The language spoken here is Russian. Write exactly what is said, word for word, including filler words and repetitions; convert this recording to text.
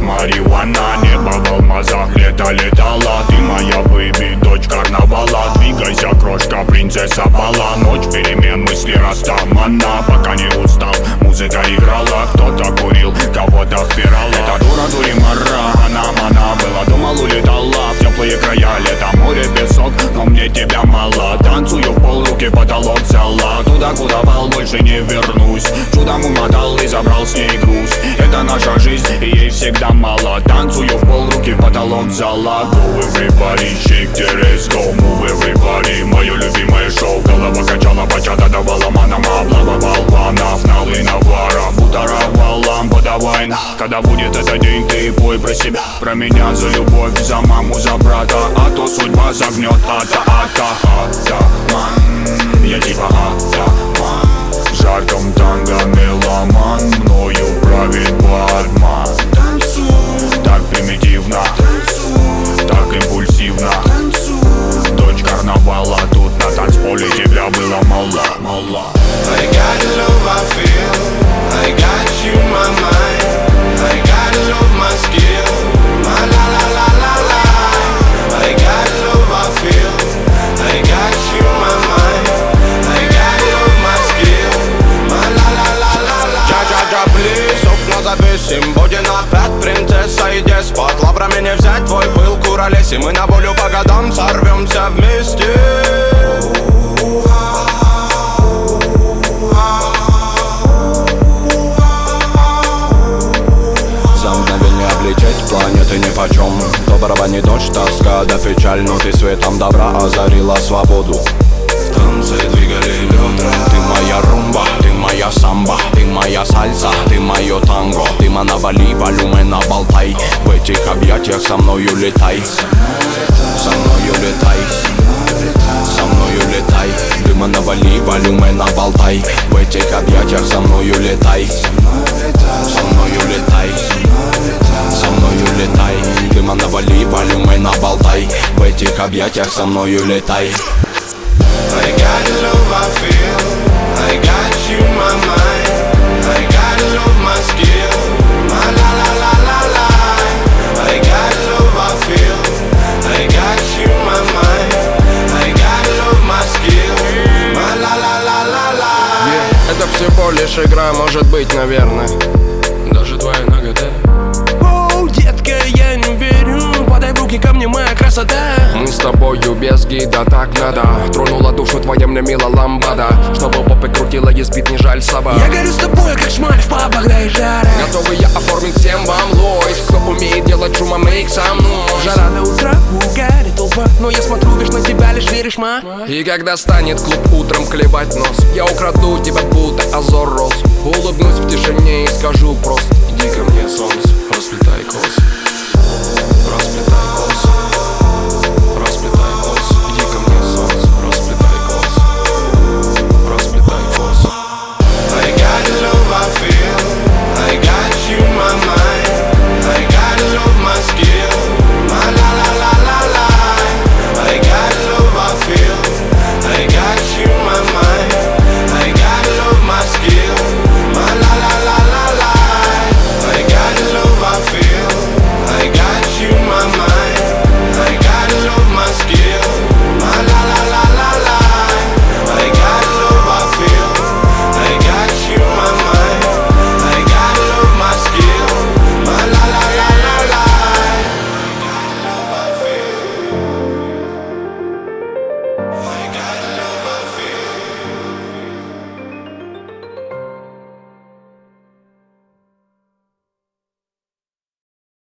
Марихуана, небо в алмазах, лето летала. Ты моя бэйби, дочь карнавала. Двигайся, крошка, принцесса бала. Ночь перемен, мысли растамана. Пока не устал, музыка играла. Кто-то курил, кого-то впирал. Это дура, дури, мара, она, мана. Была, думал, улетала в теплые края. Лето, море, песок, но мне тебя мало. Танцую в пол, руки потолок взяла. Туда, куда вал, больше не вернусь. Чудом умотал и забрал с ней груз. Это наша жизнь, и ей всегда мало. Танцую в пол, руки потолок взяла. Go everybody, shake the ass, go move everybody. Мое любимое шоу, голова качала, бачата давала манам. Облавывал панов, налы навара. Бутаровал лампа, давай на. Когда будет этот день, ты пой про себя. Про меня, за любовь, за маму, за брата. А то судьба загнет, ата, ата, атаман. Я типа атаман. В жарком танго меломан. Мною правит бармен. Так примитивно, так импульсивно. Дочь карнавала, тут на танцполе тебя было мало, мало. I got the love I feel, I got you in my mind, I got the love my skill, my la la la la la. I got the love I feel, I got you in my mind, I got the love my skill, my la la la la la. Джа-джа-джа, плиз, окна завесим, будем опять принцесса и деспот. Лаврами не взять твой пыл, куролесим, мы на волю по годам сорвемся вместе. Планеты нипочем. Доброго не дождь, тоска да печаль. Но ты светом добра озарила свободу. В танце двигали бедра. Ты моя румба, ты моя самба, ты моя сальса, ты мое танго. Ты манавали, валюме на болтай. В этих объятиях со мною летай. Со мною летай. Со мною летай. Ты манавали, валюме на болтай. В этих объятиях со мною летай. Со мною летай. Со мною летай. Дыма навали, валюмой набалтай. В этих объятиях со мною летай. I got the love I feel, I got you in my mind, I got the love my skill, my la la la la la. I got the love I feel, I got you in my mind, I got the love my skill, my la la la la la. Yeah. Это всего лишь игра, может быть, наверное. Даже твоя нагота. Детка, я не верю, подай в руки ко мне, моя красота. Мы с тобою без гида, так надо. Тронула душу твоя мне мила ламбада. Чтобы попы крутила, есть бит, не жаль собак. Я горю с тобой, как шмаль в пабах, да и жара. Готовы я оформить всем вам лойс. Кто умеет делать шума, мейк со мной. Жара до утра, угарит толпа. Но я смотрю, видишь, на тебя лишь веришь, ма. И когда станет клуб утром клевать нос, я украду тебя, будто азор роз. Улыбнусь в тишине и скажу просто: иди ко мне, солнце, расцветай кос.